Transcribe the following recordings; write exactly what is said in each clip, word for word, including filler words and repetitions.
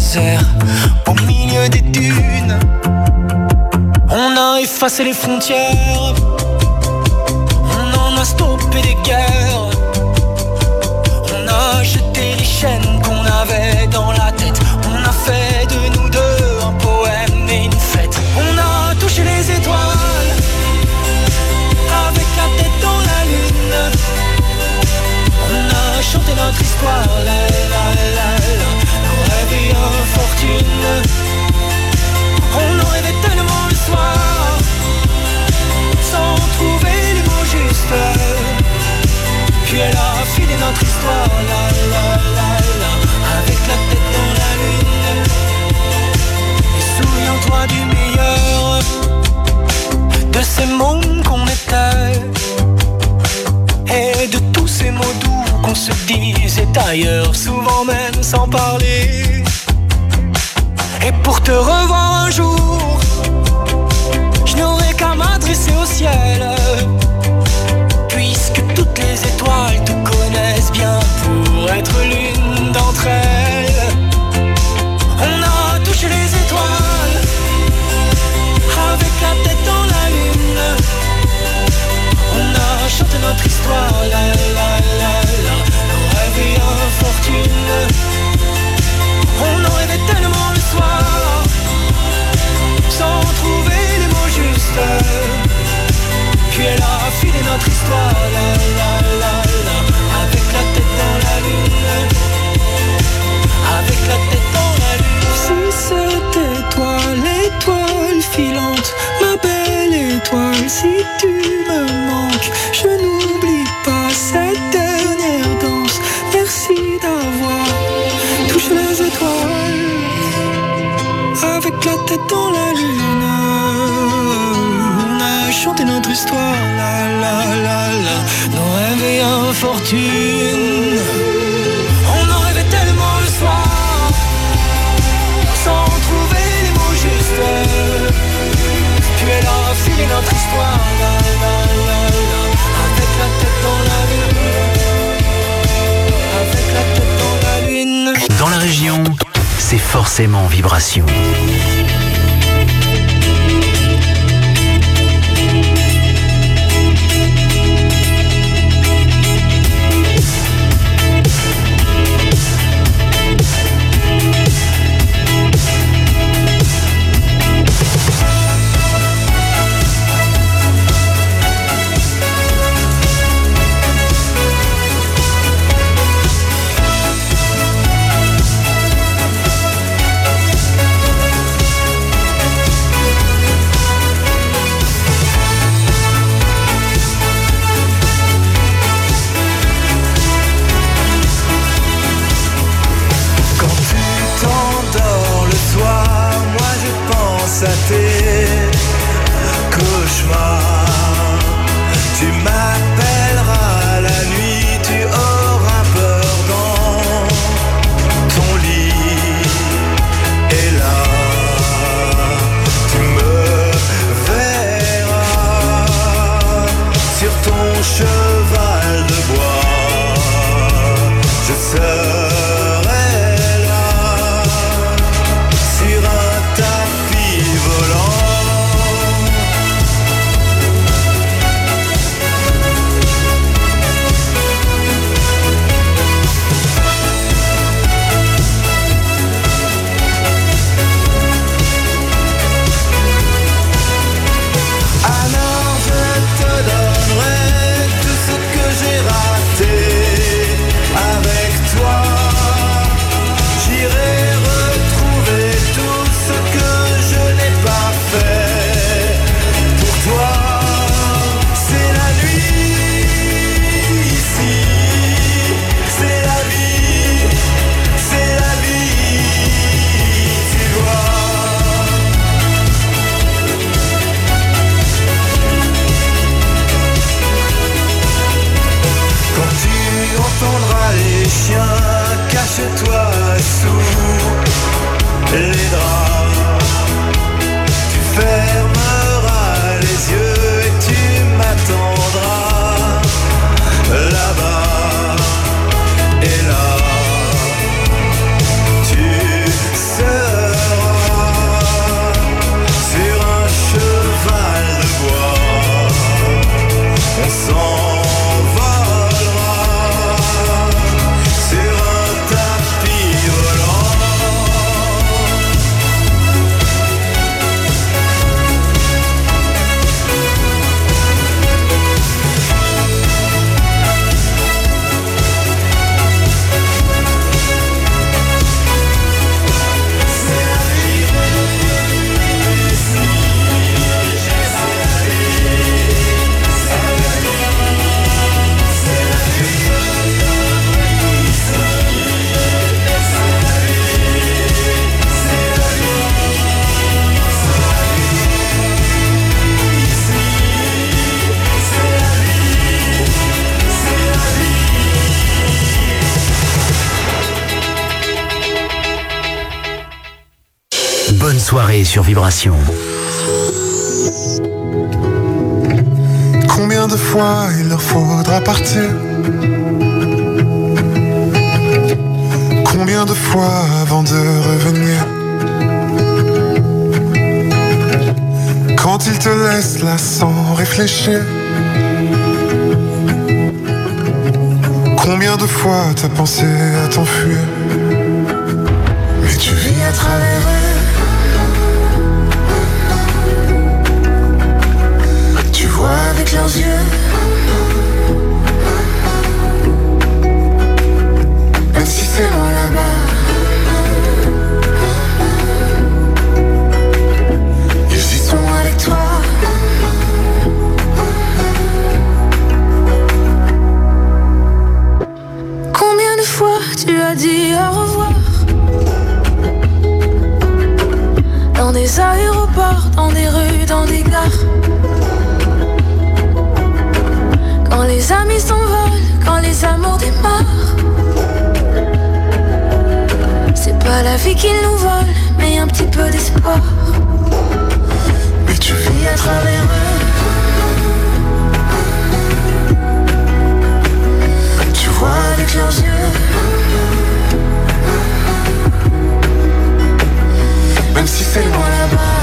désert, au milieu des dunes. On a effacé les frontières, on en a stoppé des guerres. On a jeté les chaînes qu'on avait dans la tête. On a fait de nous deux un poème et une fête. On a touché les étoiles avec la tête dans la lune. On a chanté notre histoire, la la la la, nos rêves et infortunes. On en rêvait tellement le soir, sans trouver les mots justes. Puis elle a filé notre histoire, la la la la, avec la tête dans la lune. Et souviens-toi du meilleur, de ces mômes qu'on était, et de tous ces mots doux qu'on se disait ailleurs, souvent même sans parler. Et pour te revoir un jour, je n'aurai qu'à m'adresser au ciel, puisque toutes les étoiles te connaissent bien pour être l'une d'entre elles. On a touché les étoiles avec la tête dans la lune. On a chanté notre histoire, la la la la, nos rêves et infortunes. On en rêvait tellement le soir, sans trouver les mots justes. Puis elle a filé notre histoire, la la la la, avec la tête dans la lune. Avec la tête dans la lune. Si c'était toi, l'étoile filante, ma belle étoile, si tu me manques, je n'oublie pas cette dernière danse. Merci d'avoir touché les étoiles avec la tête dans la lune. On a chanté notre histoire, la la la la, nos rêves et infortunes. On en rêvait tellement le soir, sans trouver les mots justes. Puis elle a filé notre histoire, la la la la, avec la tête dans la lune. Avec la tête dans la lune. Dans la région, c'est forcément Vibration. À tes cauchemars, tu m'appelleras la nuit, tu auras peur dans ton lit. Et là, tu me verras sur ton cheval de bois. Je serai là sur un tapis volant. Alors je te donnerai tout ce soirée sur Vibration. Combien de fois il leur faudra partir? Combien de fois avant de revenir? Quand ils te laissent là sans réfléchir? Combien de fois t'as pensé à t'enfuir? Mais tu vis à travers eux. Tu vois avec leurs yeux. Même si c'est loin là-bas, ils y sont avec toi. Combien de fois tu as dit au revoir? Dans des aéroports, dans des rues, dans des gares. Quand les amis s'envolent, quand les amours démarrent. C'est pas la vie qu'ils nous vole, mais un petit peu d'espoir. Mais tu vis à travers eux. Tu vois avec leurs yeux. Même si c'est loin là-bas,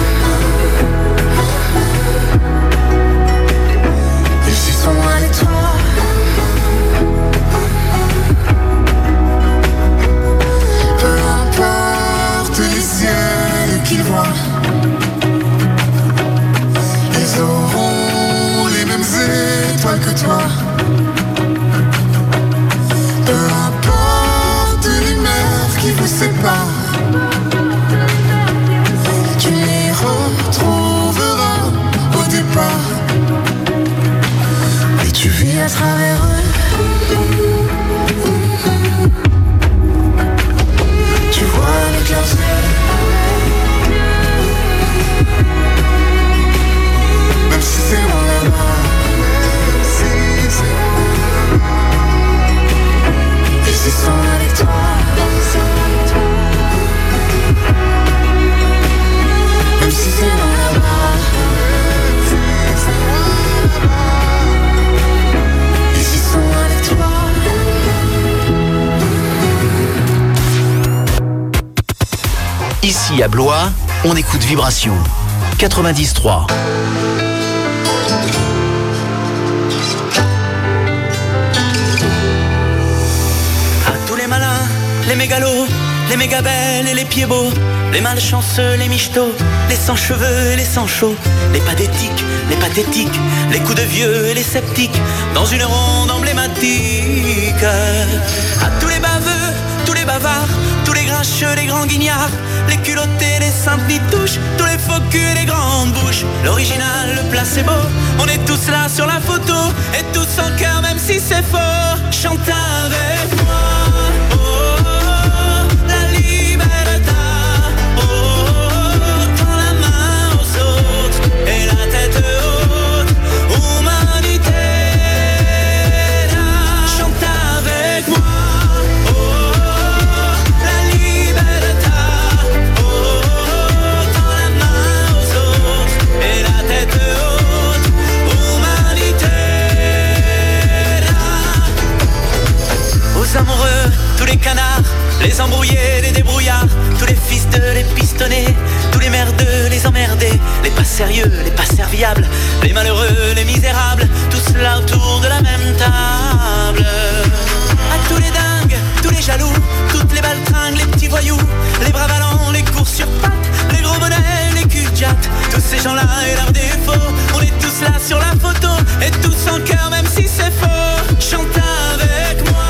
ils y sont avec toi. Peu importe les ciels qu'ils voient, ils auront les mêmes étoiles que toi. Peu importe les mers qui vous séparent, tu les retrouveras au départ. Et tu vis à travers eux. Tu vois avec leurs yeux. Même si c'est loin là-bas, si c'est loin là-bas, ils y sont avec toi. Même si c'est loin là-bas, ils y sont avec toi. Ici à Blois, on écoute Vibration quatre-vingt-dix trois. À tous les malins, les mégalos, les méga belles et les pieds beaux, les malchanceux, les michetots, les sans cheveux et les sans chauds, les pathétiques, les pathétiques, les coups de vieux et les sceptiques, dans une ronde emblématique. À tous les baveux, tous les bavards, tous les grincheux, les grands guignards, les culottés, les simples nitouches, tous les faux culs et les grandes bouches, l'original, le placebo, on est tous là sur la photo, et tous en cœur même si c'est faux. Chante avec moi. Amoureux, tous les canards, les embrouillés, les débrouillards, tous les fils de les pistonnés, tous les merdeux, les emmerdés, les pas sérieux, les pas serviables, les malheureux, les misérables, tous là autour de la même table. À tous les dingues, tous les jaloux, toutes les baltringues, les petits voyous, les bras ballants, les courses sur pattes, les gros monnaies, les culs de jatte, tous ces gens-là et leurs défauts, on est tous là sur la photo, et tous en cœur même si c'est faux. Chante avec moi.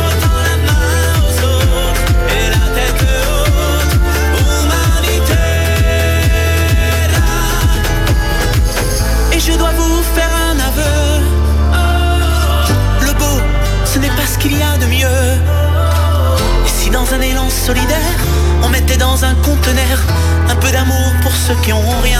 Humanité. solidaire. On mettait dans un conteneur un peu d'amour pour ceux qui ont rien.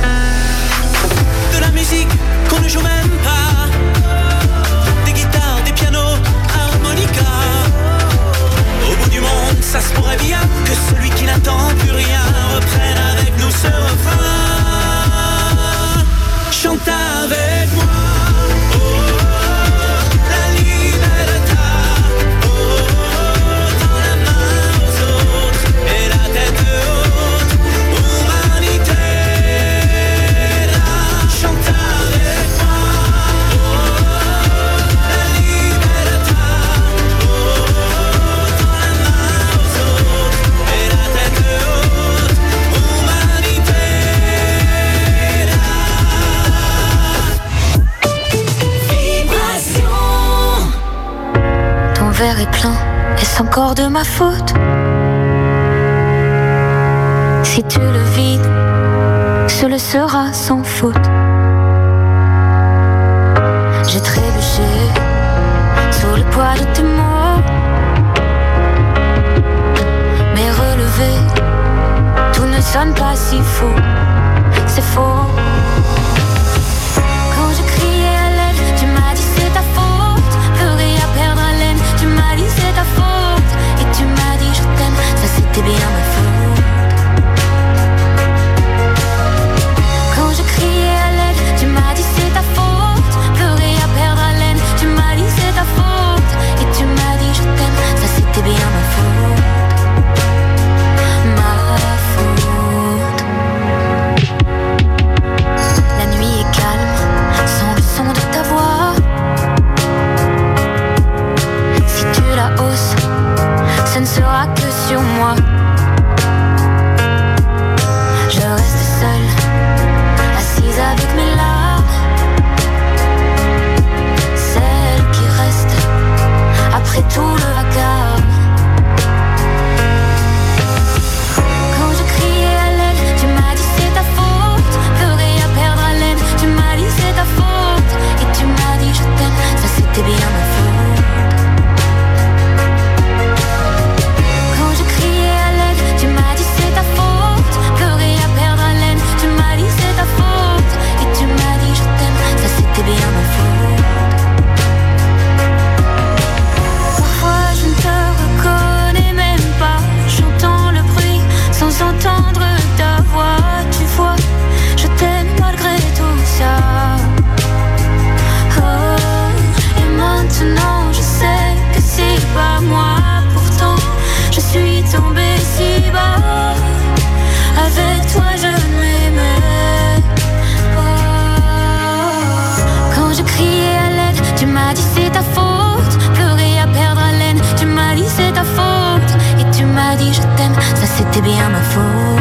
De la musique qu'on ne joue même pas, des guitares, des pianos, harmonica. Au bout du monde, ça se pourrait bien que celui qui n'attend plus rien reprenne avec nous ce refrain. Chante avec moi. Oh, la libertà. Oh, dans la main aux autres et la tête haute. Humanité. Chante avec moi. Oh, la libertà. Oh, dans la main aux autres et la tête haute. Humanité. Ton verre est plein, est-ce encore de ma faute? Si tu le vides, ce le sera sans faute. J'ai trébuché sous le poids de tes mots, mais relevé, tout ne sonne pas si faux. C'est faux. Quand je criais à l'aide, tu m'as dit c'est ta faute. Pleurer à perdre haleine, tu m'as dit c'est ta faute. Et tu m'as dit je t'aime, ça c'était bien ma faute. Quand je criais à l'aide, tu m'as dit c'est ta faute. Pleurer à perdre haleine, tu m'as dit c'est ta faute. Et tu m'as dit je t'aime, ça c'était bien ma faute. Ma faute. La nuit est calme, sans le son de ta voix. Si tu la hausses, ce ne sera que sur moi. Je reste seule, assise avec mes larmes, celles qui restent après tout le vacarme. Quand je criais à l'aide, tu m'as dit c'est ta faute. Pleurer à perdre haleine, tu m'as dit c'est ta faute. Et tu m'as dit je t'aime, ça c'était bien ma faute. Quand je criais à l'aide, tu m'as dit c'est ta faute. Pleurer à perdre haleine, tu m'as dit c'est ta faute. Et tu m'as dit je t'aime, ça c'était bien ma faute. Parfois je ne te reconnais même pas, j'entends le bruit sans entendre ta voix. Tu vois, je t'aime malgré tout ça. Oh, et maintenant je sais que c'est pas moi. Pourtant je suis tombée si bas. Avec toi je m'aimais. Oh, quand je criais à l'aide, tu m'as dit c'est ta faute. Pleurer à perdre haleine, tu m'as dit c'est ta faute. Et tu m'as dit je t'aime, ça c'était bien ma faute.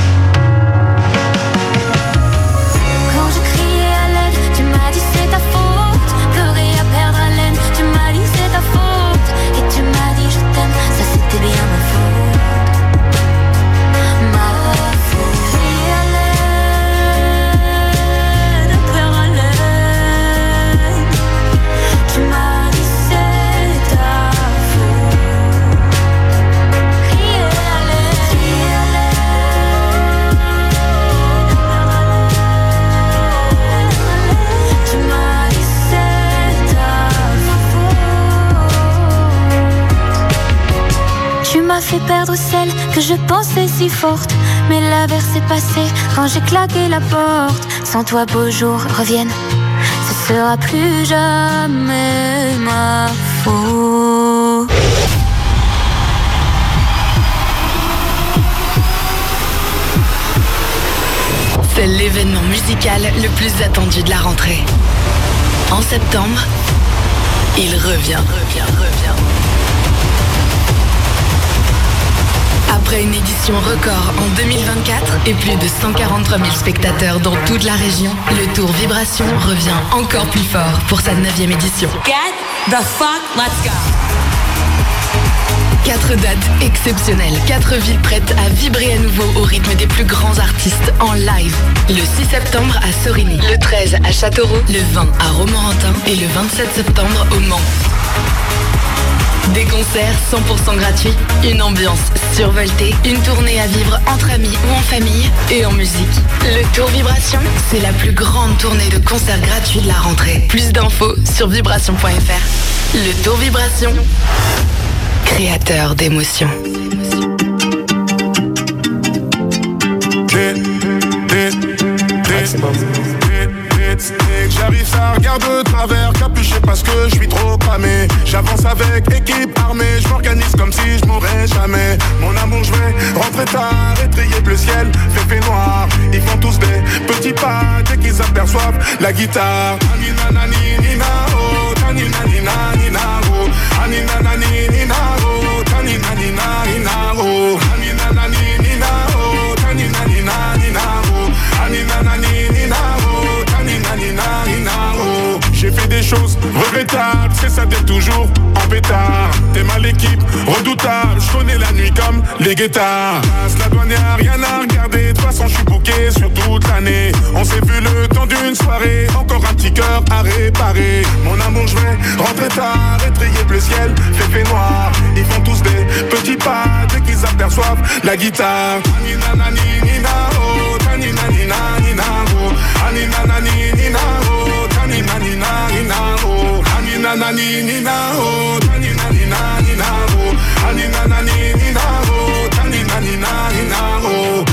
Quand je criais à l'aide, tu m'as dit c'est ta faute. Pleurer à perdre haleine, tu m'as dit c'est ta faute. Et tu m'as dit je t'aime, ça c'était bien ma faute. Ma faute. Crier à l'aide, perdre haleine, tu m'as dit c'est ta faute. Crier à l'aide, crier à l'aide, perdre haleine, tu m'as dit c'est ta faute. Tu m'as fait perdre celle que je pensais si forte, mais l'averse est passée quand j'ai claqué la porte. Sans toi beaux jours reviennent, ce sera plus jamais ma faute. C'est l'événement musical le plus attendu de la rentrée. En septembre, il revient, revient, revient. Après une édition record en deux mille vingt-quatre et plus de cent quarante-trois mille spectateurs dans toute la région, le Tour Vibration revient encore plus fort pour sa neuvième édition. Get the fuck, let's go! Quatre dates exceptionnelles, quatre villes prêtes à vibrer à nouveau au rythme des plus grands artistes en live. Le six septembre à Sorigny, le treize à Châteauroux, le vingt à Romorantin et le vingt-sept septembre au Mans. Des concerts cent pour cent gratuits, une ambiance survoltée, une tournée à vivre entre amis ou en famille et en musique. Le Tour Vibration, c'est la plus grande tournée de concerts gratuits de la rentrée. Plus d'infos sur vibration point f r. Le Tour Vibration, créateur d'émotions. J'arrive, ça regarde de travers, capuché parce que je suis trop cramé. J'avance avec équipe armée, je m'organise comme si je mourrais jamais. Mon amour, je vais rentrer tard, étrier le ciel, fait fait noir. Ils font tous des petits pas dès qu'ils aperçoivent la guitare. Anina nani nina oh, tanina nina nina oh, anina nani nina oh, tanina nina nina oh, anina nani nina oh, tanina nina nina oh, anina nani nina oh, tanina nina nina oh. J'ai fait des choses regrettables, c'est ça d'être toujours en pétard. T'es mal l'équipe, redoutable, je connais la nuit comme les guettards. La douane y'a rien à regarder, de toute façon je suis bouqué sur toute l'année. On s'est vu le temps d'une soirée, encore un petit cœur à réparer. Mon amour, je vais rentrer tard, étrier le ciel, fait fait noir. Ils font tous des petits pas dès qu'ils aperçoivent la guitare. Anina nani nina oh, tanina nina nina oh, anina nani nina oh, tanina nina nina oh, anina nani nina oh, tanina nina nina oh, anina nani nina oh, tanina nina nina oh.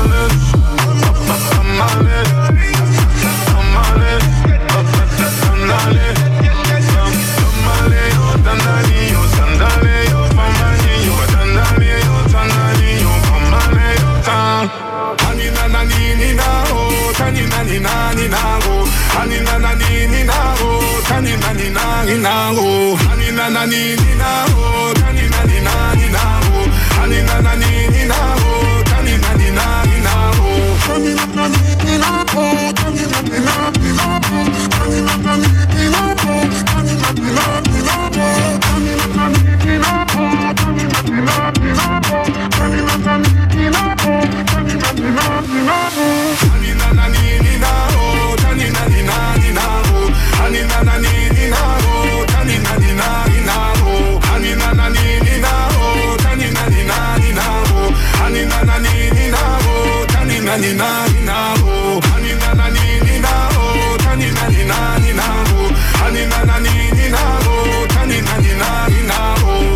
Anina nani nina oh, tanina nina nina oh, anina nani nina oh, tanina nina nina oh, anina nani nina oh, tanina nina nina oh, anina nani nina oh, tanina nina nina oh, tanina nani nina oh, tanina nina nina oh, tanina nani nina oh, tanina nina nina oh, tanina nani nina oh, tanina nina nina oh, tanina nani nina oh, tanina nina nina oh, anina nani nina oh, tanina nina nina oh, anina nani nina oh, tanina nina nina oh, anina nani nina oh, tanina nina nina oh, anina nani nina oh, tanina nina nina oh, anina nani nina oh, tanina nina nina oh, anina nani nina oh, tanina nina nina oh,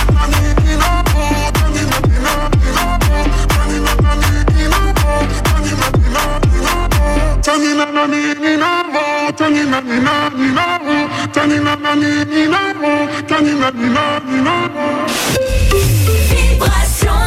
tanina nani nina oh, tanina nina nina oh, tanina nani nina oh, tanina nina nina oh. Vibration.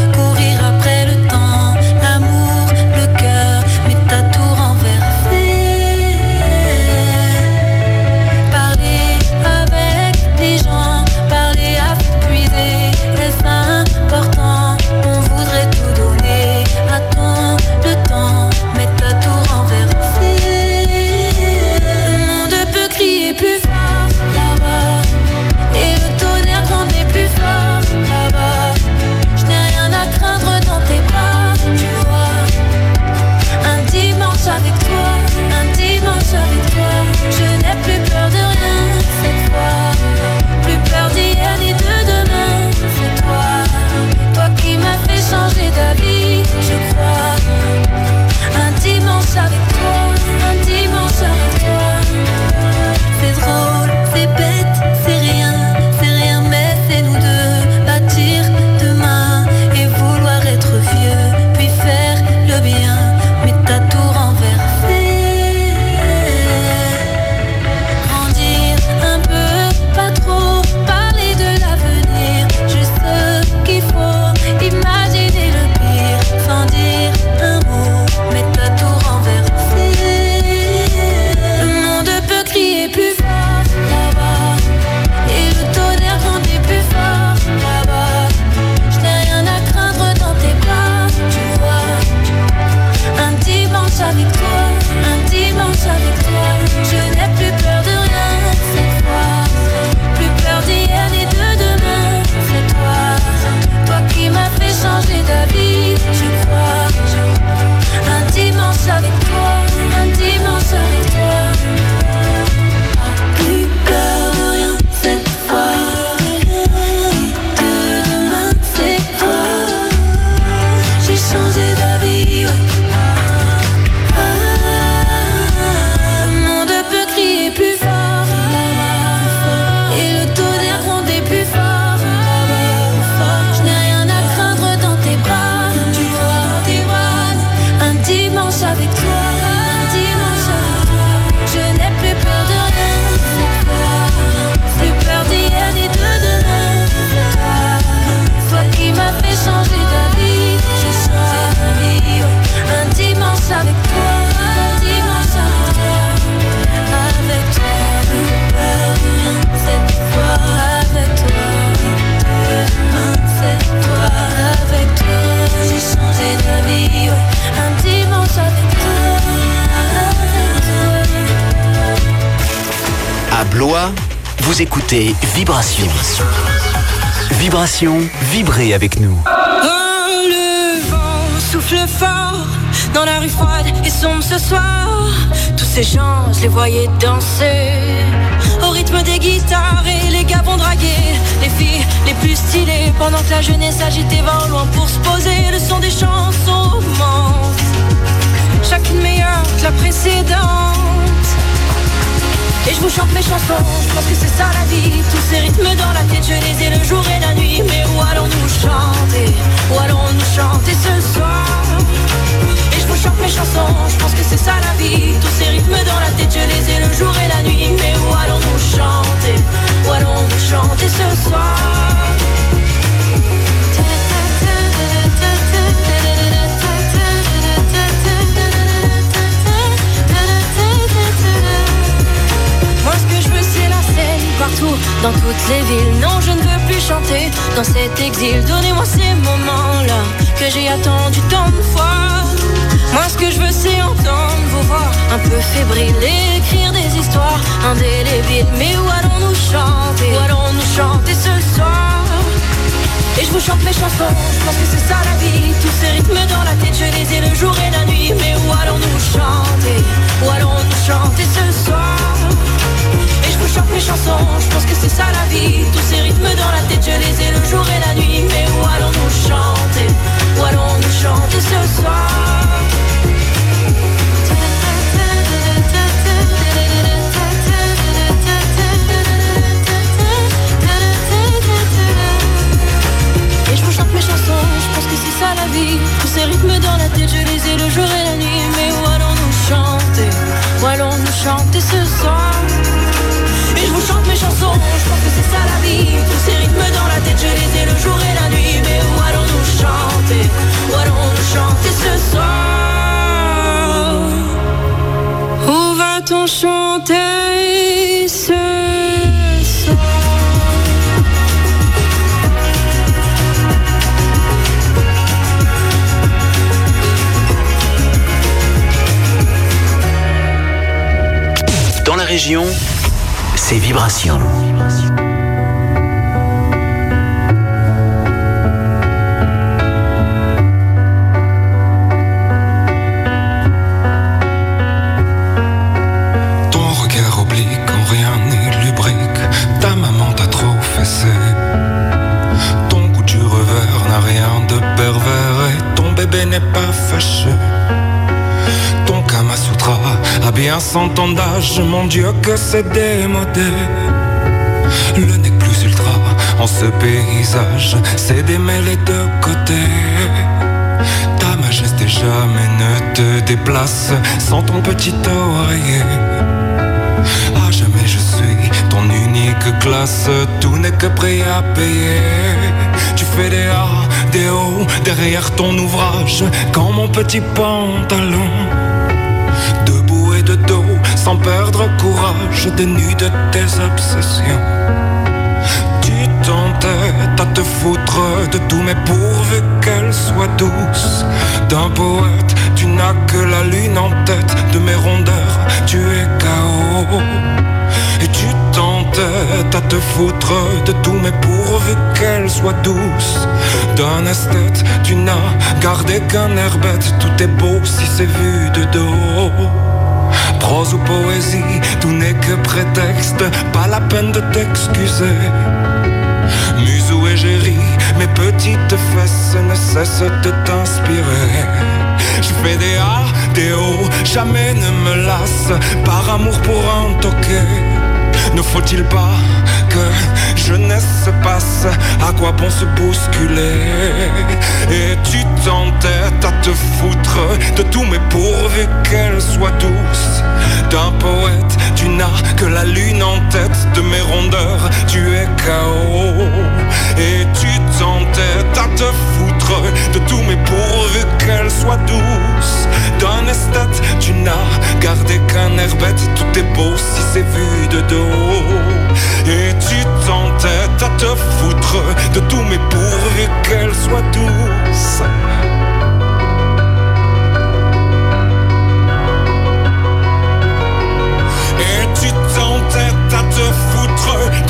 Courir après le temps, l'amour, le cœur, mais t'as tout renversé. Vous écoutez Vibration. Vibration, vibrez avec nous. Oh, le vent souffle fort dans la rue froide et sombre ce soir. Tous ces gens, je les voyais danser au rythme des guitares et les gars vont draguer les filles les plus stylées pendant que la jeunesse agitait va loin pour se poser. Le son des chansons augmente, chacune meilleure que la précédente. Et je vous chante mes chansons, je pense que c'est ça la vie. Tous ces rythmes dans la tête, je les ai le jour et la nuit. Mais où allons-nous chanter? Où allons-nous chanter ce soir? Et je vous chante mes chansons, je pense que c'est ça la vie. Tous ces rythmes dans la tête, je les ai le jour et la nuit. Mais où allons-nous chanter? Où allons-nous chanter ce soir? Moi ce que je veux c'est la scène, partout, dans toutes les villes. Non je ne veux plus chanter dans cet exil. Donnez-moi ces moments-là que j'ai attendu tant de fois. Moi ce que je veux c'est entendre vos voix un peu fébriles et écrire des histoires indélébiles. Mais où allons-nous chanter? Où allons-nous chanter ce soir? Et je vous chante mes chansons, je pense que c'est ça la vie. Tous ces rythmes dans la tête, je les ai le jour et la nuit. Mais où allons-nous chanter? Où allons-nous chanter ce soir? Et je vous chante mes chansons, je pense que c'est ça la vie. Tous ces rythmes dans la tête, je les ai le jour et la nuit. Mais où allons-nous chanter? Où allons-nous chanter ce soir? Et je vous chante mes chansons, je pense que c'est ça la vie. Tous ces rythmes dans la tête, je les ai le jour et la nuit. Mais où allons-nous chanter? Où allons-nous chanter ce soir? Et je vous chante mes chansons, je pense que c'est ça la vie. Tous ces rythmes dans la tête, je les ai le jour et la nuit. Mais où allons-nous chanter? Où allons-nous chanter ce soir? Où va-t-on chanter ce soir? Dans la région, c'est Vibration. Ton regard oblique quand rien n'est lubrique. Ta maman t'a trop fessé. Ton goût du revers n'a rien de pervers. Et ton bébé n'est pas fâché. Ton Kama Sutra a bien cent ans d'âge, mon Dieu que c'est démodé. Le nez plus ultra en ce paysage, c'est démêlé de côté. Ta majesté jamais ne te déplace sans ton petit oreiller. À jamais je suis ton unique classe, tout n'est que prêt à payer. Tu fais des A, des O derrière ton ouvrage, quand mon petit pantalon debout et de dos, sans perdre courage, dénu de tes obsessions. Tu t'entêtes à te foutre de tout, mais pourvu qu'elle soit douce. D'un poète, tu n'as que la lune en tête. De mes rondeurs, tu es K O. Et tu t'entêtes à te foutre de tout, mais pourvu qu'elle soit douce. D'un esthète, tu n'as gardé qu'un air bête. Tout est beau si c'est vu de dos. Prose ou poésie, tout n'est que prétexte. Pas la peine de t'excuser. Muse ou égérie, mes petites fesses ne cessent de t'inspirer. Je fais des A, des O, jamais ne me lasse. Par amour pour un toqué. Ne faut-il pas que jeunesse se passe? À quoi bon se bousculer? Et tu t'entêtes à te foutre de tout, mais pourvu qu'elle soit douce. D'un poète, tu n'as que la lune en tête. De mes rondeurs, tu es K O. Et tu t'entêtes à te foutre de tout, mais pourvu qu'elle soit douce. D'un esthète, tu n'as gardé qu'un air bête. Tout est beau si c'est vu de dos. Et tu t'entêtes à te foutre de tout, mais pourvu qu'elle soit douce. Et tu t'entêtes à te foutre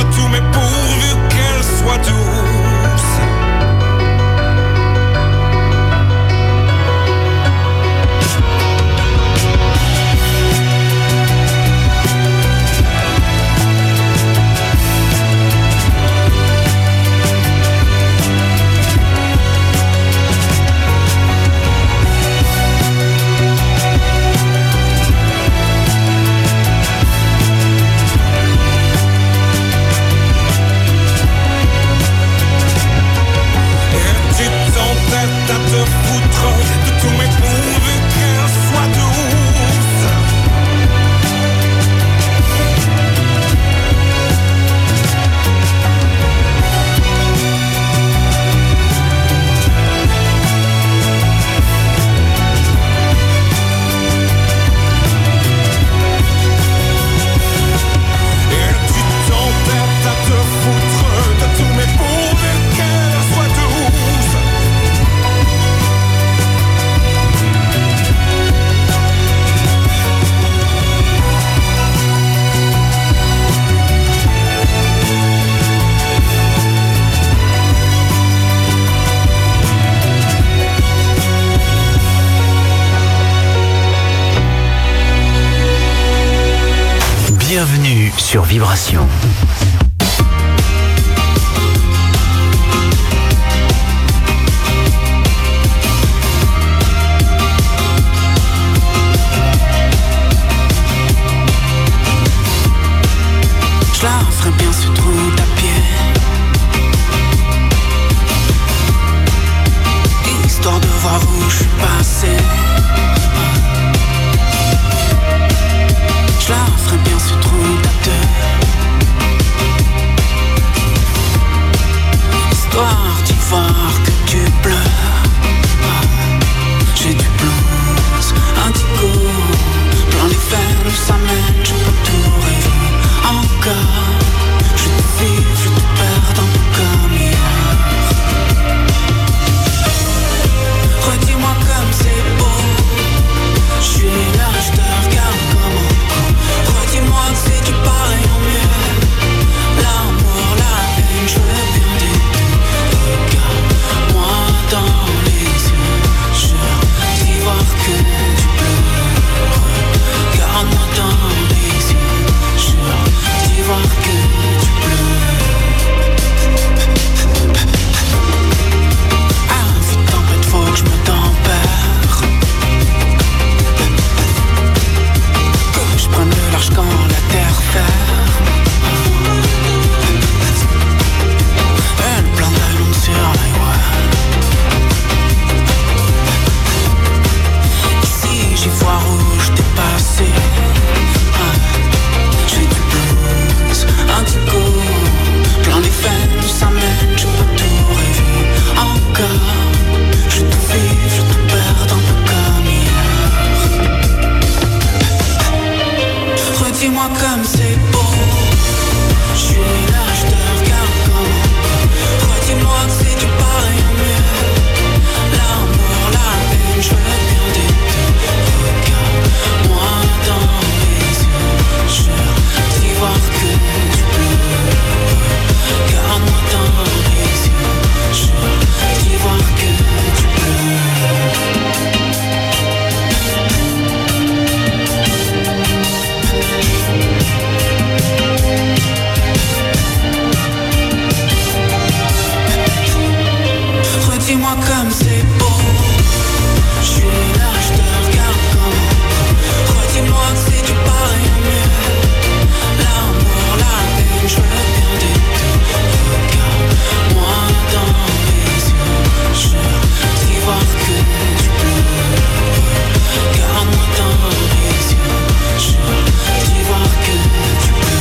sur Vibration. Je la ferai bien ce trou à pied, histoire de voir où je suis passé. Je la ferai bien ce trou à deux, histoire d'y voir que tu pleures. J'ai du blues, indigo, plein les veines, ça mène, je peux tout rêver. Encore, je te vis, je te perds un peu comme hier. Redis-moi comme c'est beau, je suis là, je te regarde comme un con. Redis-moi que c'est du pareil en mieux. L'amour, la haine, je veux bien des deux. Regarde-moi dans les yeux, jure d'y voir que du bleu. Regarde-moi dans les yeux, jure d'y voir que du bleu. Ah, vite tempête, faut que je me tempère, que je prenne le large quand la terre ferme. Une plante de l'ombre sur l'highway. Ici j'y vois rouge dépassé. J'ai du blues, indigo, plein les veines, ça mène, je peux tout rêver. Encore, je te vis, je te perds un peu comme hier. Redis-moi comme c'est beau, je suis là, je te regarde comme un con. Redis-moi que c'est du pareil en mieux. L'amour, la haine, je veux bien des deux. Regarde-moi dans les yeux, jure d'y voir que du bleu. Regarde-moi dans les yeux, jure d'y voir que du bleu. Redis-moi comme c'est beau, je suis là, je te regarde comme un con. Redis-moi que c'est du pareil en mieux. L'amour, la haine, je veux bien des deux. Regarde-moi dans les yeux, jure d'y voir que du bleu. Regarde-moi dans les yeux, jure d'y voir que du bleu.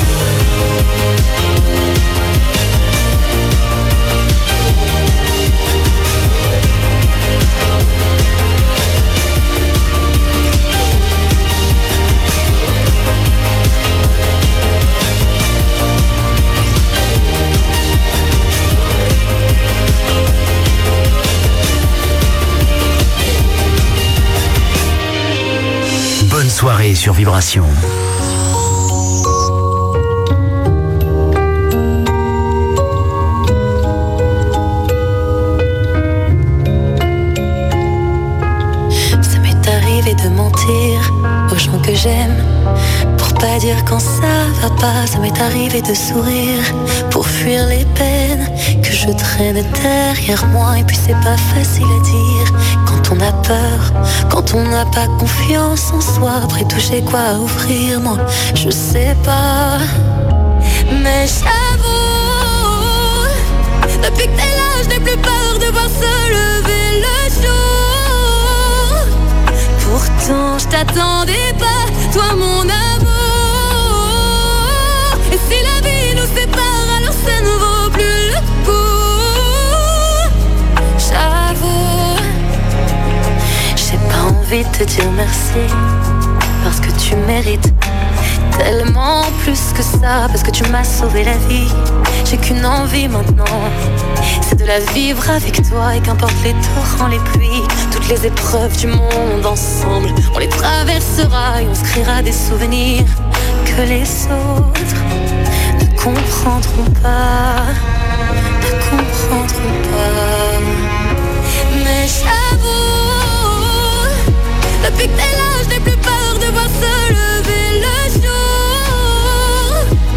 Bonne soirée sur Vibration. Ça m'est arrivé de mentir aux gens que j'aime pour pas dire quand ça va pas. Ça m'est arrivé de sourire pour fuir les peines que je traîne derrière moi. Et puis c'est pas facile à dire quand on a peur, quand on n'a pas confiance en soi. Après tout j'ai quoi à offrir, moi je sais pas. Mais j'avoue, depuis que t'es là je n'ai plus peur de voir se lever le jour. Pourtant je t'attendais pas, toi mon amour. Et si la vie nous sépare, alors ça ne vaut plus le coup. J'avoue, j'ai pas envie de te dire merci, parce que tu mérites tellement plus que ça, parce que tu m'as sauvé la vie. J'ai qu'une envie maintenant, c'est de la vivre avec toi. Et qu'importe les torrents, les pluies, toutes les épreuves du monde, ensemble on les traversera et on se créera des souvenirs que les autres ne comprendront pas, ne comprendront pas. Mais j'avoue, depuis que t'es là je n'ai plus peur de voir se lever le jour.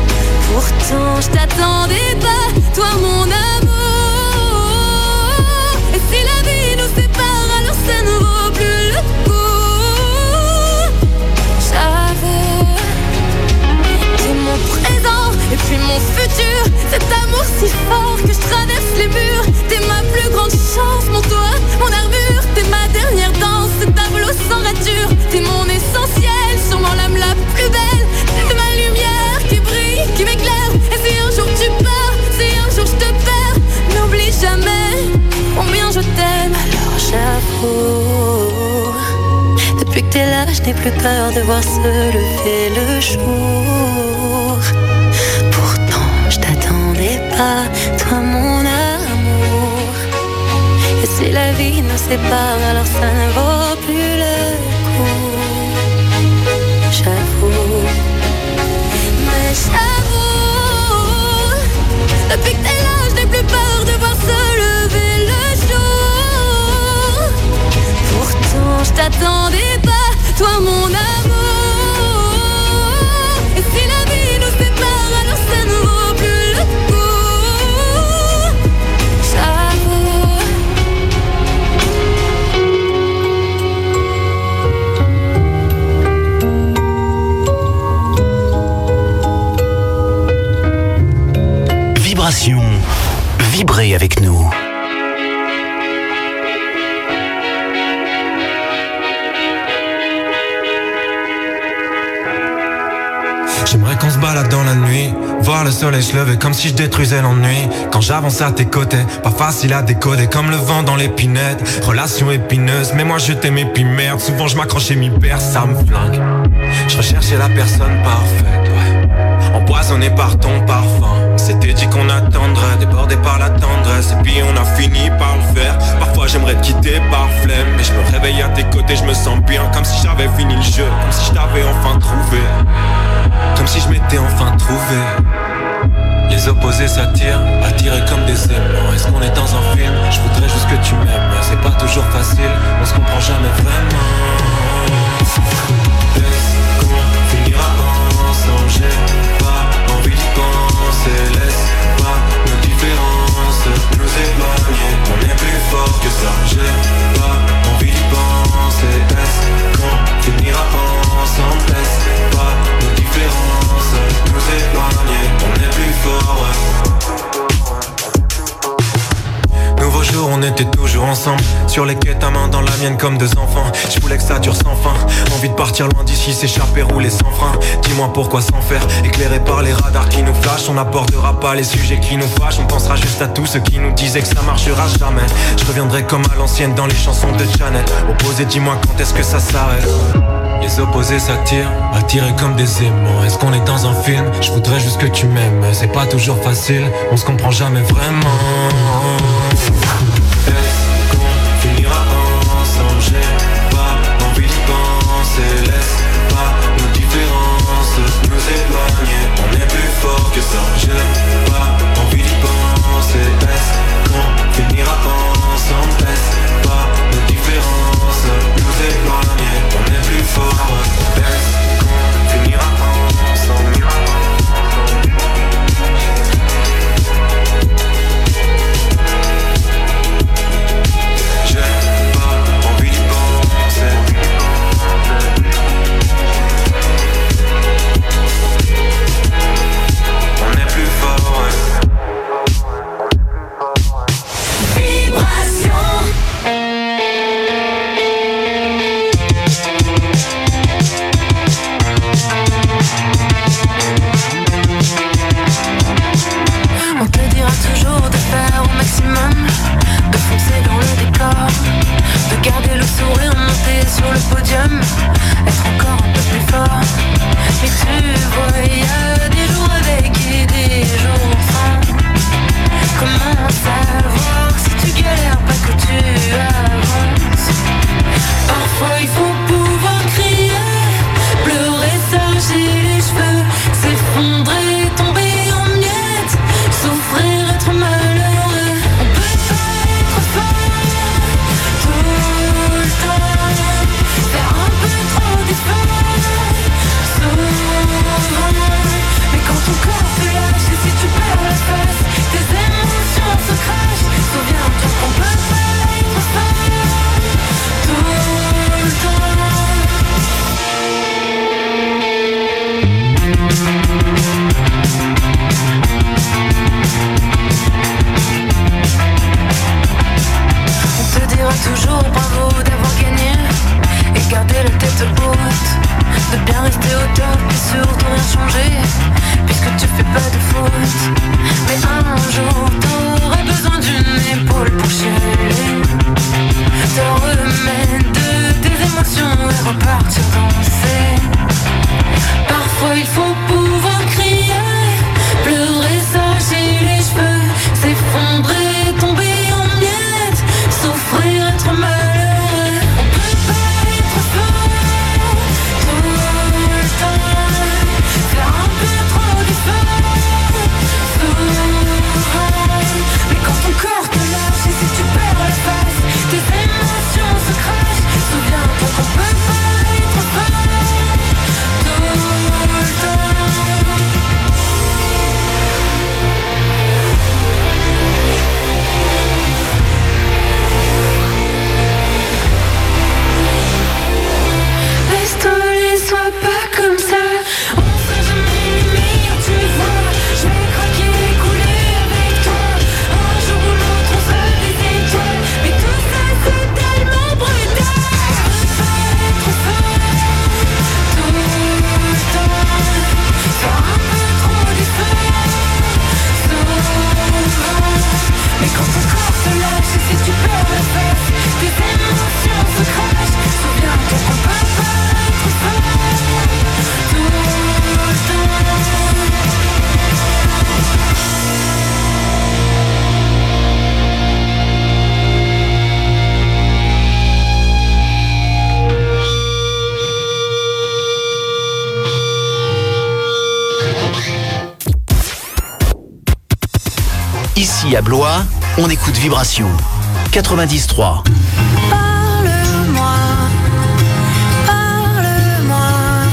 t'es là, je n'ai plus peur de voir se lever le jour. Pourtant, je t'attendais pas, toi mon amour. Et si la vie nous sépare, alors ça ne vaut plus le coup. J'avoue, mais j'avoue, depuis que t'es là, je n'ai plus peur de voir se lever le jour. Pourtant, je t'attendais pas, toi mon amour. Et si la vie nous sépare, alors ça ne vaut plus le coup. J'avoue. Vibration. Vibrez avec nous. J'aimerais qu'on se balade dans la nuit, voir le soleil se lever comme si je détruisais l'ennui. Quand j'avance à tes côtés, pas facile à décoder comme le vent dans l'épinette. Relation épineuse, mais moi je t'aimais puis merde. Souvent je m'accrochais m'y perds, ça me flingue. Je recherchais la personne parfaite, ouais. Empoisonné par ton parfum. On s'était dit qu'on attendrait, débordé par la tendresse. Et puis on a fini par le faire. Parfois j'aimerais te quitter par flemme, mais je me réveille à tes côtés, je me sens bien. Comme si j'avais fini le jeu, comme si je t'avais enfin trouvé. Comme si je m'étais enfin trouvé. Les opposés s'attirent, attirés comme des aimants. Est-ce qu'on est dans un film? Je voudrais juste que tu m'aimes. C'est pas toujours facile, on se comprend jamais vraiment. Est-ce qu'on finira ensemble? J'ai pas envie de penser. Laisse pas nos différences nous éloigner. On est plus fort que ça. J'ai pas envie de penser. Est-ce qu'on finira ensemble? Laisse pas nos différences nous éloigner. On est plus fort, ouais. Nouveau jour, on était toujours ensemble. Sur les quais, ta main dans la mienne comme deux enfants. Je voulais que ça dure sans fin. Envie de partir loin d'ici, s'échapper, rouler sans frein. Dis-moi pourquoi sans faire, éclairé par les radars qui nous flashent. On n'abordera pas les sujets qui nous fâchent. On pensera juste à tous ceux qui nous disaient que ça marchera jamais. Je reviendrai comme à l'ancienne dans les chansons de Janet. Opposé, dis-moi quand est-ce que ça s'arrête. Les opposés s'attirent, attirés comme des aimants. Est-ce qu'on est dans un film? Je voudrais juste que tu m'aimes. C'est pas toujours facile, on se comprend jamais vraiment. Est-ce qu'on finira ensemble? J'ai pas envie de penser. Laisse pas nos différences nous éloigner. On est plus fort que ça. J'ai pas envie de penser. Est-ce qu'on finira ensemble? Laisse pas nos différences nous éloigner. On est plus fort. Est-ce qu'on finira ensemble? De foncer dans le décor, de garder le sourire, monter sur le podium, être encore un peu plus fort. Mais tu vois, il y a des jours avec et des jours sans. Comment savoir si tu galères pas que tu avances? Parfois il faut pouvoir crier, pleurer, s'arracher les cheveux, s'effondrer, tomber en miettes, souffrir, être malheureux. Mais quand ton corps te lâche et si tu perds la face, tes émotions se crachent. Souviens-toi qu'on peut pas être seul tout le On te dira toujours bravo d'avoir gagné et garder la tête haute, de bien rester au top et surtout rien changer, puisque tu fais pas de faute. Mais un jour t'auras besoin d'une épaule pour chialer, te remettre de tes émotions et repartir Ici à Blois, on écoute Vibration quatre-vingt-dix trois. Parle-moi, parle-moi,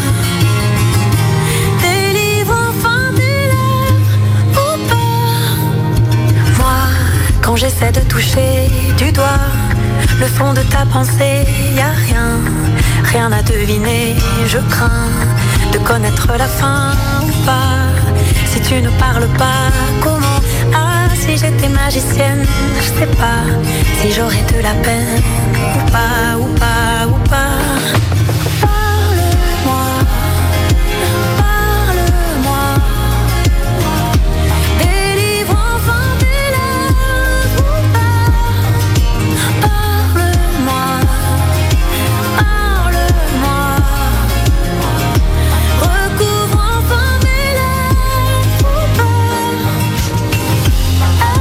délivre enfin tes lèvres ou pas. Moi, quand j'essaie de toucher du doigt le fond de ta pensée, y a rien, rien à deviner. Je crains de connaître la fin ou pas. Si tu ne parles pas, comment? Ah, si j'étais magicienne, je sais pas si j'aurais de la peine ou pas, ou pas, ou pas. Parle-moi, parle-moi, délivre enfin tes lèvres ou pas. Parle-moi, parle-moi, recouvre enfin mes lèvres ou pas. Ah,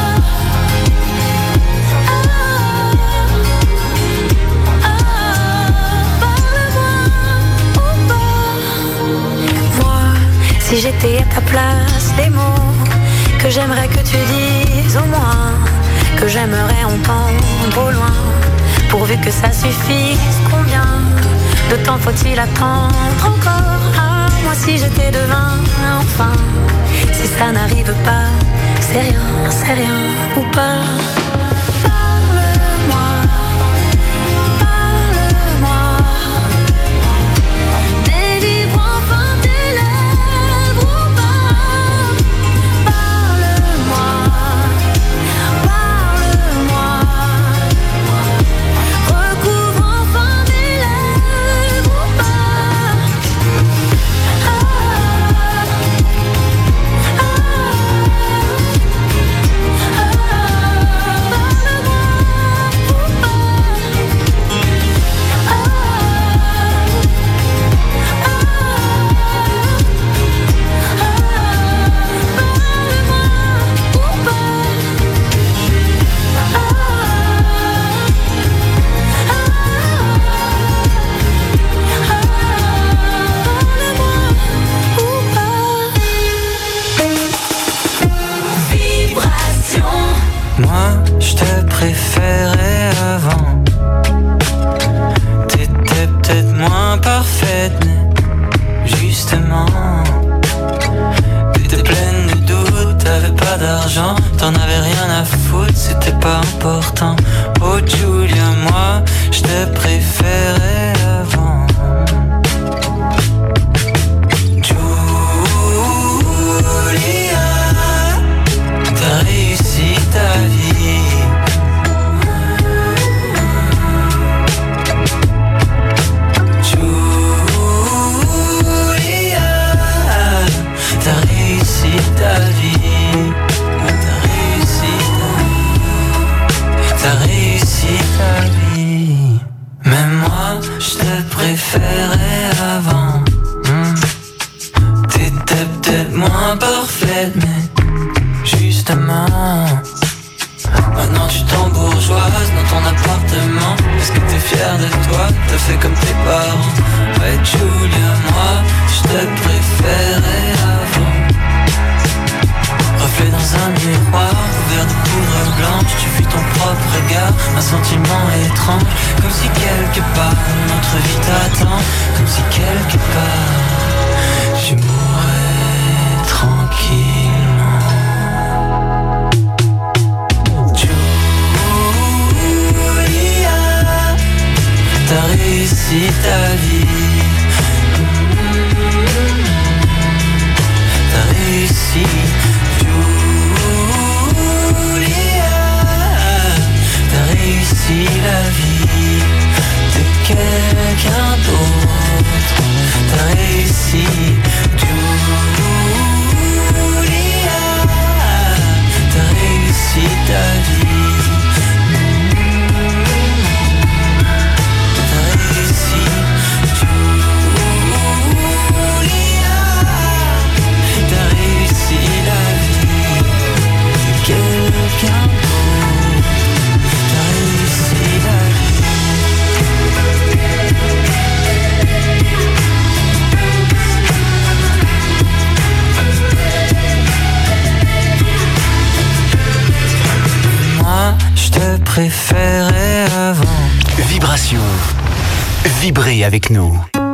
ah, ah, parle-moi ou pas. Moi, si j'étais à ta place, les mots que j'aimerais que tu dises au moins, que j'aimerais entendre au loin, pourvu que ça suffise. Combien de temps faut-il attendre encore? Ah, moi si j'étais devin, enfin, si ça n'arrive pas, c'est rien, c'est rien ou pas. Parle-moi, parle-moi, délivre enfin tes lèvres ou pas. Parle-moi, parle-moi, recouvre enfin mes lèvres ou pas. Ah, ah, Moi, je te préférais avant. T'étais peut-être moins parfaite, mais justement, t'étais pleine de doutes, t'avais pas d'argent, t'en avais rien à foutre, c'était pas important. Oh Julia, moi, je te préférais avant. Julia, t'as réussi ta vie. Julia, t'as réussi ta vie. T'as réussi ta... T'as réussi ta vie. Mais moi, je te préférais avant. hmm. T'étais peut-être moins parfaite, mais justement, maintenant tu t'embourgeoises dans ton appartement parce que t'es fier de toi, t'as fait comme tes parents. Ouais Julia, moi je te préférais avant. Reflet dans un miroir, couvert de poudre blanche, tu fuis ton propre regard, un sentiment étrange, comme si quelque part notre vie t'attend, comme si quelque part je mourrais tranquillement. T'as réussi ta vie. T'as réussi, Julia. T'as réussi la vie de quelqu'un d'autre. T'as réussi, Julia. T'as réussi ta vie. T'as réussi, Julia. préférais avant. Vibration. Vibrez avec nous.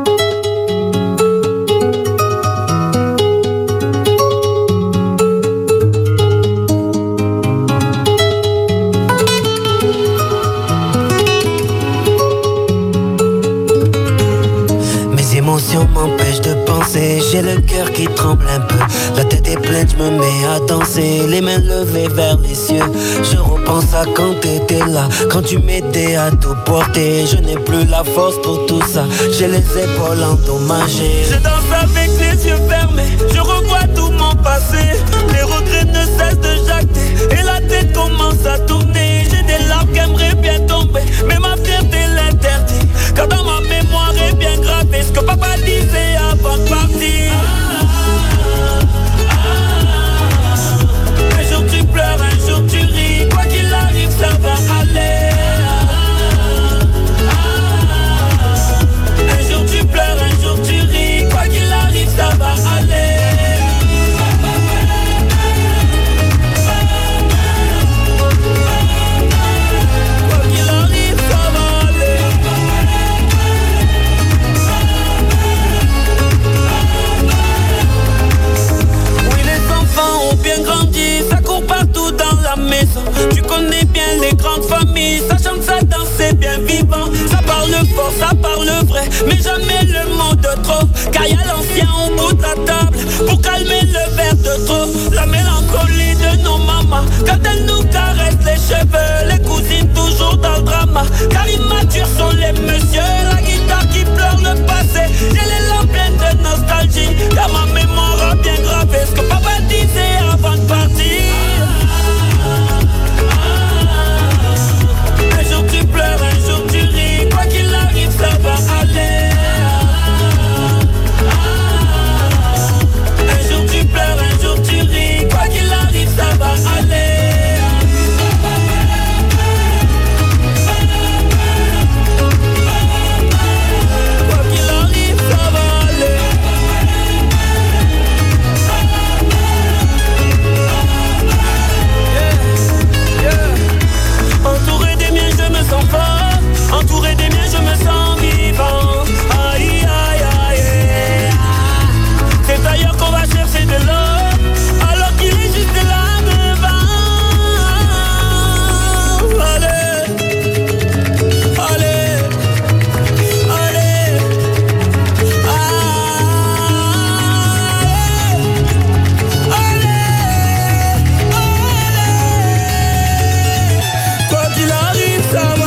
Mes émotions m'empêchent de penser, j'ai le cœur qui tremble un peu. La tête est pleine, je me mets à danser, les mains levées vers les cieux. Je repense à quand t'étais là, quand tu m'aidais à tout porter. Je n'ai plus la force pour tout ça, j'ai les épaules endommagées. Je danse avec les yeux fermés, je revois tout mon passé. Les regrets ne cessent de jacter, et la tête commence à tourner. J'ai des larmes qui aimeraient bien tomber, mais ma fierté l'interdit. Car dans ma mémoire est bien gravé ce que papa disait avant de partir. Un jour tu pleures, un jour tu ris, quoi qu'il arrive ça va aller. Un jour tu pleures, un jour tu ris, quoi qu'il arrive ça va aller. Quoi qu'il arrive ça va aller. Oui, les enfants ont bien grandi, ça court partout dans la maison. Tu connais bien les grandes familles, ça chante, ça danse, c'est bien vivant. Ça parle fort, ça parle vrai, mais jamais le mot de trop. Car y'a l'ancien au bout de la table pour calmer le verre de trop. La mélancolie de nos mamans quand elles nous caressent les cheveux. Les cousines toujours dans le drama, car immatures sont les messieurs. La guitare qui pleure le passé, j'ai les larmes pleines de nostalgie. Car ma mémoire a bien gravé ce que papa disait avant de partir. Un jour tu pleures, un jour tu ris, quoi qu'il arrive ça va aller. Un jour tu pleures, un jour tu ris, quoi qu'il arrive ça va aller. Quoi qu'il arrive ça va aller. Yeah, yeah. Entouré des miens je me sens fort, entouré des miens je me sens vivant. Aïe aïe aïe aïe. C'est ailleurs qu'on va chercher de l'eau, alors qu'il est juste là devant. Allez, allez, allez, allez, allez. Quoi qu'il arrive ça va.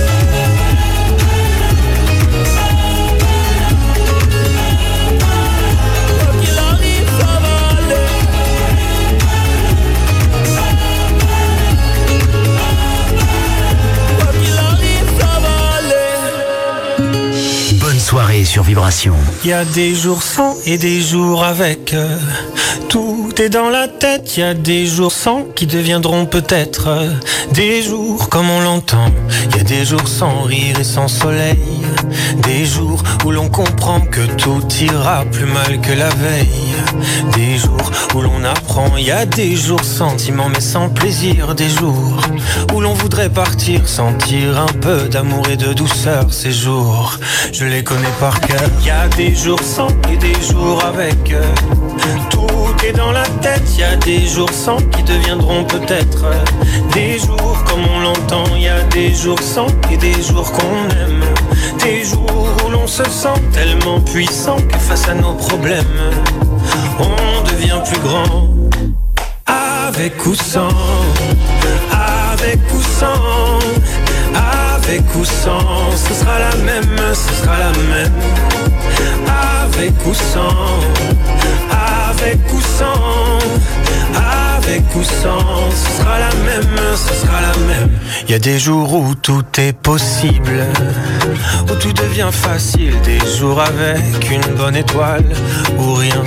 Soirée sur Vibration. Il y a des jours sans et des jours avec. euh, Tout est dans la tête. Il y a des jours sans qui deviendront peut-être euh, des jours comme on l'entend. Il y a des jours sans rire et sans soleil. Des jours où l'on comprend que tout ira plus mal que la veille. Des jours où l'on apprend. Il y a des jours sentiments mais sans plaisir. Des jours où l'on voudrait partir, sentir un peu d'amour et de douceur. Ces jours, je les connais par cœur. Il y a des jours sans et des jours avec. Tout est dans la tête. Il y a des jours sans qui deviendront peut-être des jours comme on l'entend. Il y a des jours sans et des jours qu'on aime. Des jours où l'on se sent tellement puissant que face à nos problèmes on devient plus grand. Avec ou sans, avec ou sans, avec ou sans, ce sera la même, ce sera la même. Avec ou sans, avec ou sans, avec ou sans, ce sera la même, ce sera la même. Il y a des jours où tout est possible, où tout devient facile. Des jours avec une bonne étoile, où rien ne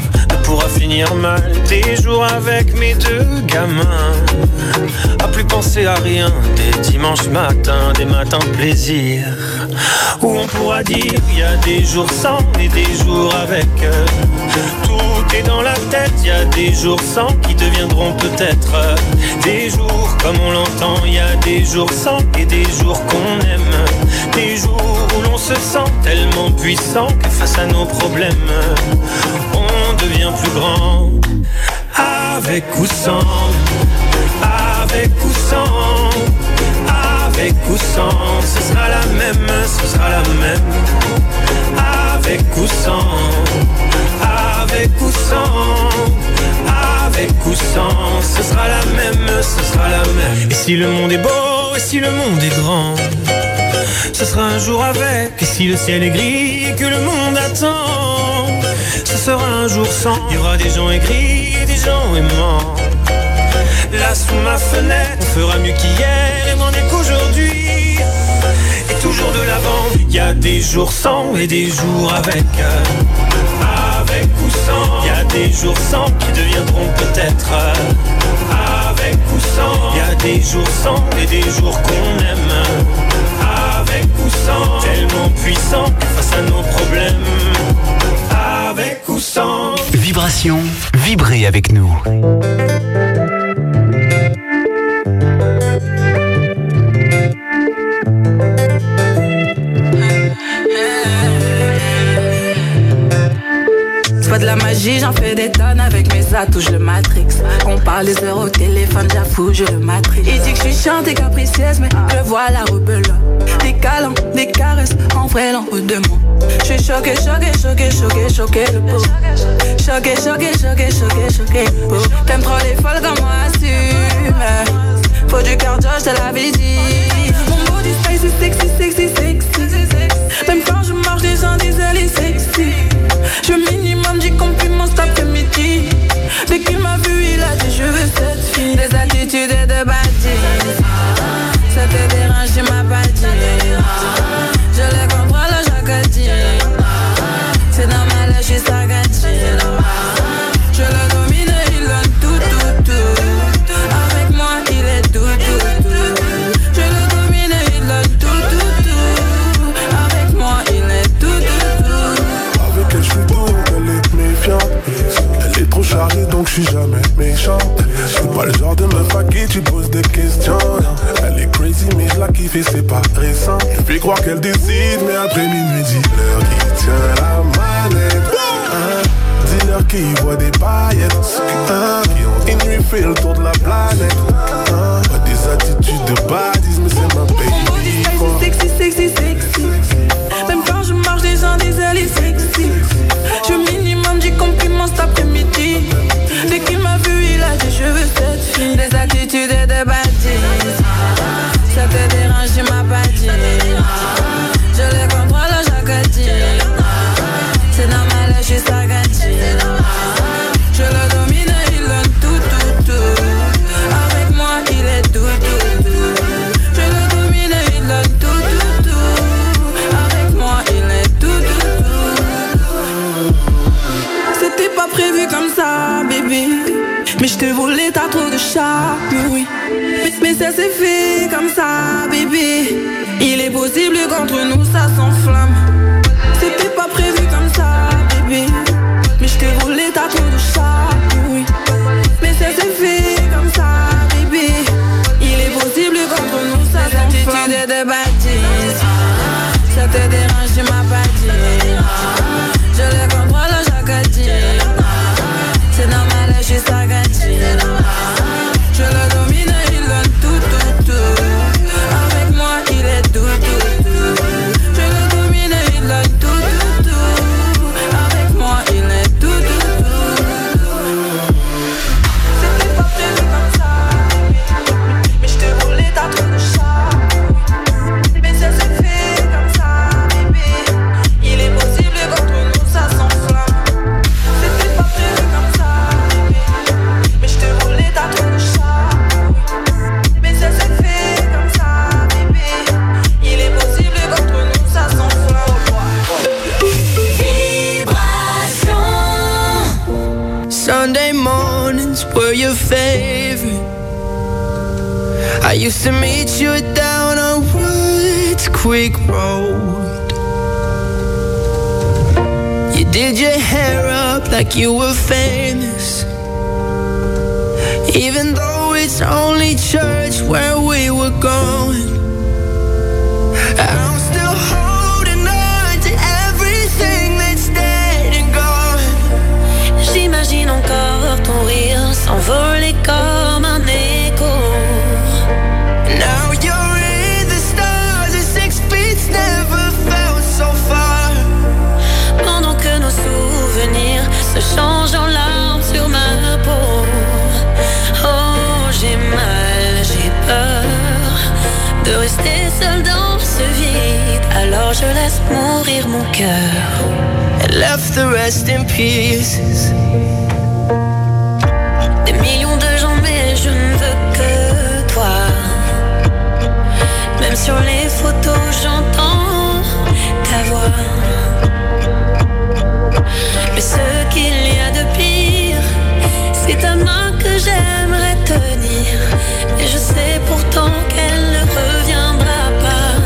pourra finir mal. Des jours avec mes deux gamins, à plus penser à rien. Des dimanches matins, des matins de plaisir, où on pourra dire y a des jours sans et des jours avec. Tout est dans la tête, y a des jours sans qui deviendront peut-être des jours comme on l'entend. Y a des jours sans et des jours qu'on aime, des jours où l'on se sent tellement puissant que face à nos problèmes on devient plus grand. Avec ou sans, avec ou sans, avec ou sans, ce sera la même, ce sera la même. Avec ou sans, avec ou sans, avec ou sans, ce sera la même, ce sera la même. Et si le monde est beau, et si le monde est grand, ce sera un jour avec. Et si le ciel est gris et que le monde attend, ce sera un jour sans. Il y aura des gens aigris et des gens aimants. Là sous ma fenêtre, on fera mieux qu'hier et moins mieux qu'aujourd'hui. Et toujours de l'avant. Il y a des jours sans et des jours avec. Avec ou sans. Il y a des jours sans qui deviendront peut-être avec ou sans. Il y a des jours sans et des jours qu'on aime. Avec ou sans, tellement puissant que face à nos problèmes. Avec ou sans. Vibration, vibrez avec nous. C'est pas de la magie, j'en fais des tonnes avec mes atouts, je le matrix. On parle des heures au téléphone, j'avoue, je le matrix. Il dit que je suis chiante et capricieuse, mais je vois la rebelle. Des câlins, des caresses, en vrai l'en haut de moi. Je suis choqué, choqué, choqué, choqué, choqué le pot. Choqué, choqué, choqué, choqué, choqué le pot. T'aimes trop les folles comme moi, assume. Faut du cardio, je te l'avais dit. Mon body spicy, sexy, sexy, sexy. Même quand je marche, les gens disent elle est sexy. Je minimum du compliment cet après-midi. Dès qu'il m'a vu, il a dit je veux cette fille. Des attitudes et de bâtisse. Ça te dérange, tu m'as pas dit. Je les contrôle chaque dit. C'est normal, je suis sagati. Je le domine, il donne tout, tout, tout. Avec moi, il est tout, tout, tout. Je le domine, il donne tout, tout, tout. Avec moi, il est tout, tout, tout. Avec elle, je suis doux, elle est méfiante. Elle est trop chargée, donc je suis jamais méchant. Je suis pas le genre de meuf à qui tu poses des questions. Elle est crazy, mais je la kiffe et c'est pas récent. Je fais croire qu'elle décide, mais après minuit, dis-leur qui tient la manette. Hein? Dis-leur qui voit des paillettes. Hein? Qui ont une nuit fait le tour de la planète. Hein? Pas des attitudes de badies, mais c'est ma baby. Mon body sexy, sexy, sexy. Même quand je marche, les gens disent elle est sexy. Je minimum du compliment cet après-midi. Dès qu'il m'a vu, il a dit je veux cette fille. Des attitudes et de bâtisse. Ça te dérange, tu m'as pas dit. Je les contrôle chaque dit. C'est normal, je suis sagati. Je le domine, il donne tout, tout, tout. Avec moi, il est tout, tout, tout. Je le domine, il donne tout, tout, tout. Avec moi, il est tout, tout, tout. C'était pas prévu comme ça, bébé. Mais je te voulais, t'as trop de charme, oui. Mais, mais ça s'est fait comme ça, bébé. Il est possible qu'entre nous ça s'enflamme. C'était pas prévu comme ça, bébé. Mais je te voulais, t'as trop de charme, oui. Mais ça s'est fait comme ça, bébé. Il est possible qu'entre nous ça s'enflamme. Des attitudes et de bâtisse. Ça te dérange, tu m'as pas dit. Je les contrôle chaque dit. C'est normal, je suis sagati. Je le domine, il donne tout, tout, tout. Avec moi, il est tout, tout, tout. Je le domine, il donne tout, tout, tout. Avec moi, il est tout, tout, tout. C'était pas prévu comme ça, mais je te voulais, t'as trop de charme. Mais ça s'est fait comme ça, bébé. Il est possible. used to meet you down on Woods Creek Road. You did your hair up like you were famous, even though it's only church where we were going. I'm still holding on to everything that's dead and gone. J'imagine encore ton rire s'envoler comme un écho. Now you're in the stars and six feet never felt so far. Pendant que nos souvenirs se changent en larmes sur ma peau. Oh, j'ai mal, j'ai peur de rester seule dans ce vide. Alors je laisse mourir mon cœur. And left the rest in pieces. Des millions de gens mais je ne veux que toi. Même sur les photos j'entends ta voix. Mais ce qu'il y a de pire, c'est ta main que j'aimerais tenir. Et je sais pourtant qu'elle ne reviendra pas.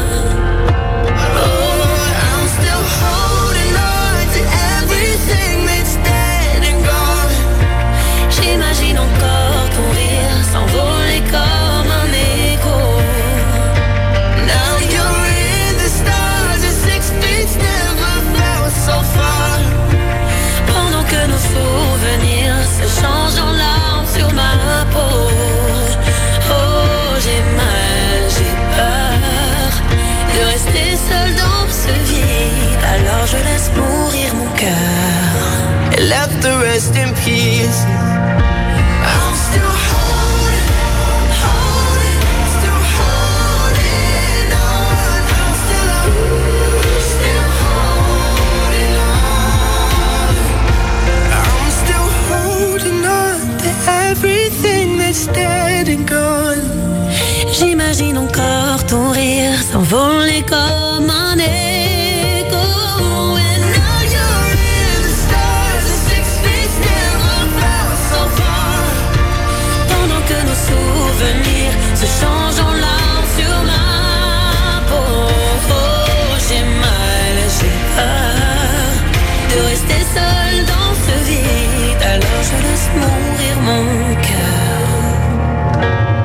Oh, I'm still holding on to everything that's dead and gone. J'imagine encore ton rire s'envoler comme un écho. Now you're in the stars and six feet never felt so far. Pendant que nos souvenirs se changent en larmes sur ma peau. Oh, j'ai mal, j'ai peur de rester seule dans ce vide. Alors je laisse mourir mon cœur. And left the rest in peace. I'm still holding, holding, still holding on. I'm still, still holding on. I'm still holding on to everything that's dead and gone. J'imagine encore ton rire s'envoler comme un écho. And now you're in the stars and six feet never felt so far. Pendant que nos souvenirs se changent en larmes sur ma peau. Oh, j'ai mal, j'ai peur de rester seule dans ce vide. Alors je laisse mourir mon cœur.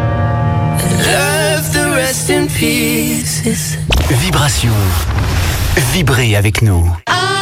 Left the rest in pieces. Vibration. Vibrez avec nous. I